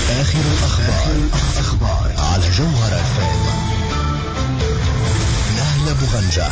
آخر الأخبار على جوهر FM. نهلة بغنجة.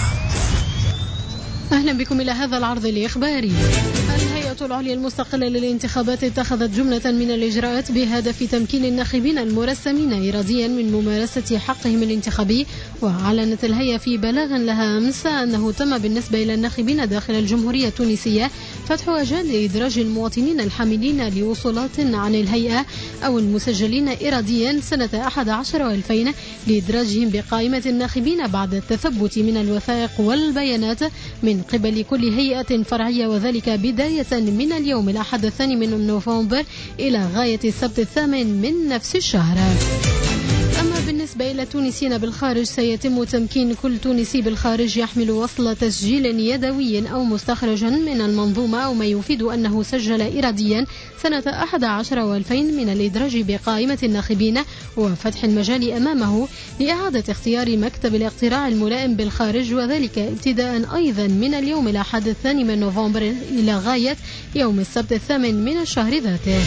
أهلا بكم إلى هذا العرض الإخباري. الهيئة العليا المستقلة للانتخابات اتخذت جملة من الإجراءات بهدف تمكين الناخبين المرسمين إراديا من ممارسة حقهم الانتخابي. وأعلنت الهيئة في بلاغ لها أمس أنه تم بالنسبة إلى الناخبين داخل الجمهورية التونسية فتح مجال لإدراج المواطنين الحاملين لوصولات عن الهيئة أو المسجلين إراديا سنة 11 و2000 لإدراجهم بقائمة الناخبين بعد التثبت من الوثائق والبيانات من قبل كل هيئة فرعية، وذلك بداية من اليوم الأحد 2 نوفمبر إلى غاية السبت 8 من نفس الشهر. أما بالنسبة إلى التونسيين بالخارج سيتم تمكين كل تونسي بالخارج يحمل وصل تسجيل يدوي أو مستخرجا من المنظومة أو ما يفيد أنه سجل إراديا سنة 11 و2000 من الإدراج بقائمة الناخبين وفتح المجال أمامه لإعادة اختيار مكتب الاقتراع الملائم بالخارج، وذلك ابتداء أيضا من اليوم الأحد 2 نوفمبر إلى غاية يوم السبت 8 من الشهر ذاته.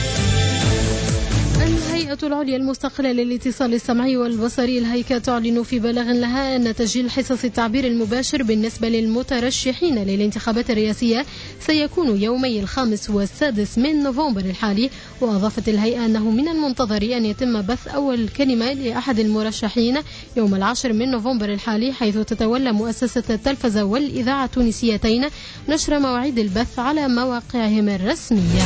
الهيئة العليا المستقلة للاتصال السمعي والبصري الهيكا تعلن في بلاغ لها أن تسجيل حصص التعبير المباشر بالنسبة للمترشحين للانتخابات الرئاسية سيكون يومي 5 و6 من نوفمبر الحالي. وأضافت الهيئة أنه من المنتظر أن يتم بث أول كلمة لأحد المرشحين يوم 10 من نوفمبر الحالي، حيث تتولى مؤسسة التلفزة والإذاعة التونسيتين نشر مواعيد البث على مواقعهم الرسمية.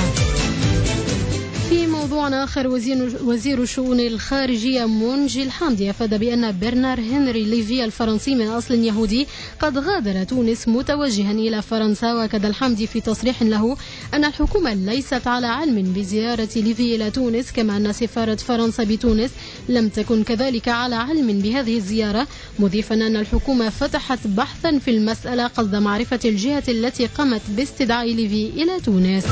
في موضوع آخر، وزير الشؤون الخارجية منجي الحامدي أفاد بأن برنار هنري ليفي الفرنسي من أصل يهودي قد غادر تونس متوجها إلى فرنسا. وأكد الحامدي في تصريح له أن الحكومة ليست على علم بزيارة ليفي إلى تونس، كما أن سفارة فرنسا بتونس لم تكن كذلك على علم بهذه الزيارة، مضيفا أن الحكومة فتحت بحثا في المسألة قصد معرفة الجهة التي قامت باستدعاء ليفي إلى تونس.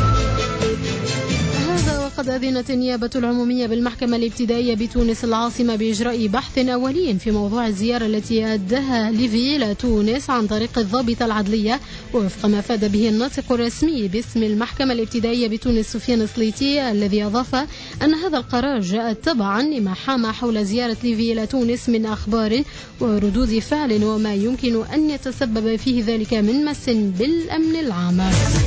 وقد أذنت النيابة العمومية بالمحكمة الابتدائية بتونس العاصمة بإجراء بحث أولي في موضوع الزيارة التي أداها ليفي إلى تونس عن طريق الضابطة العدلية، وفق ما أفاد به الناطق الرسمي باسم المحكمة الابتدائية بتونس سفيان سليتي، الذي أضاف أن هذا القرار جاء تبعا لما حام حول زيارة ليفي إلى تونس من أخبار وردود فعل وما يمكن أن يتسبب فيه ذلك من مس بالأمن العام.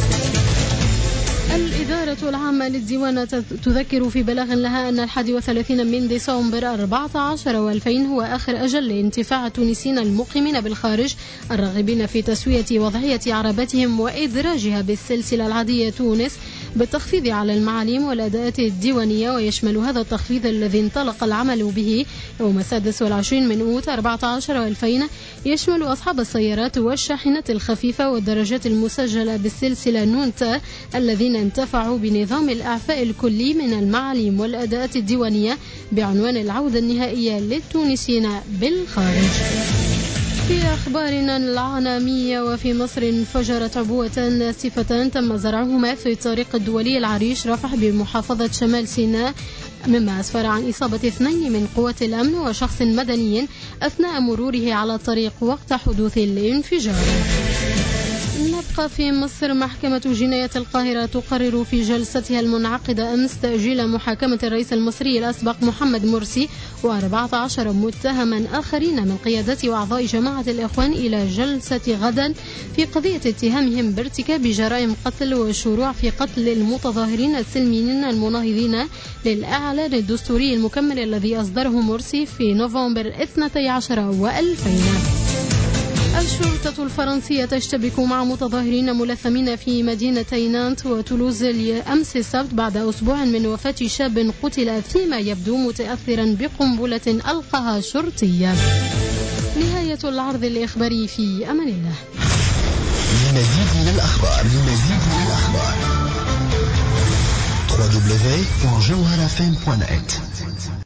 الإدارة العامة للديوان تذكر في بلاغ لها أن 31 من ديسمبر 14 و2000 هو آخر أجل لانتفاع التونسيين المقيمين بالخارج الراغبين في تسوية وضعية عرباتهم وإدراجها بالسلسلة العادية تونس بالتخفيض على المعاليم والأداءات الديوانية. ويشمل هذا التخفيض الذي انطلق العمل به يوم 26 من أوت 14 و2000 يشمل أصحاب السيارات والشاحنات الخفيفة والدراجات المسجلة بالسلسلة نونتا الذين انتفعوا بنظام الإعفاء الكلي من المعاليم والأداءات الديوانية بعنوان العودة النهائية للتونسيين بالخارج. في أخبارنا العالمية، وفي مصر انفجرت عبوة ناسفة تم زرعهما في الطريق الدولي العريش رفح بمحافظة شمال سيناء، مما أسفر عن إصابة 2 من قوات الأمن وشخص مدني أثناء مروره على الطريق وقت حدوث الانفجار. نبقى في مصر. محكمة جنايات القاهرة تقرر في جلستها المنعقدة أمس تأجيل محاكمة الرئيس المصري الأسبق محمد مرسي و14 متهما آخرين من قيادة وأعضاء جماعة الإخوان إلى جلسة غدا في قضية اتهامهم بارتكاب جرائم قتل والشروع في قتل المتظاهرين السلميين المناهضين للإعلان الدستوري المكمل الذي أصدره مرسي في نوفمبر 12 و2000. الشرطة الفرنسية تشتبك مع متظاهرين ملثمين في مدينتي نانت وتولوز أمس السبت بعد أسبوع من وفاة شاب قتل فيما يبدو متأثرا بقنبلة ألقاها شرطي. نهاية العرض الإخباري، في أمان الله. لمزيد من الأخبار www.jawharfm.net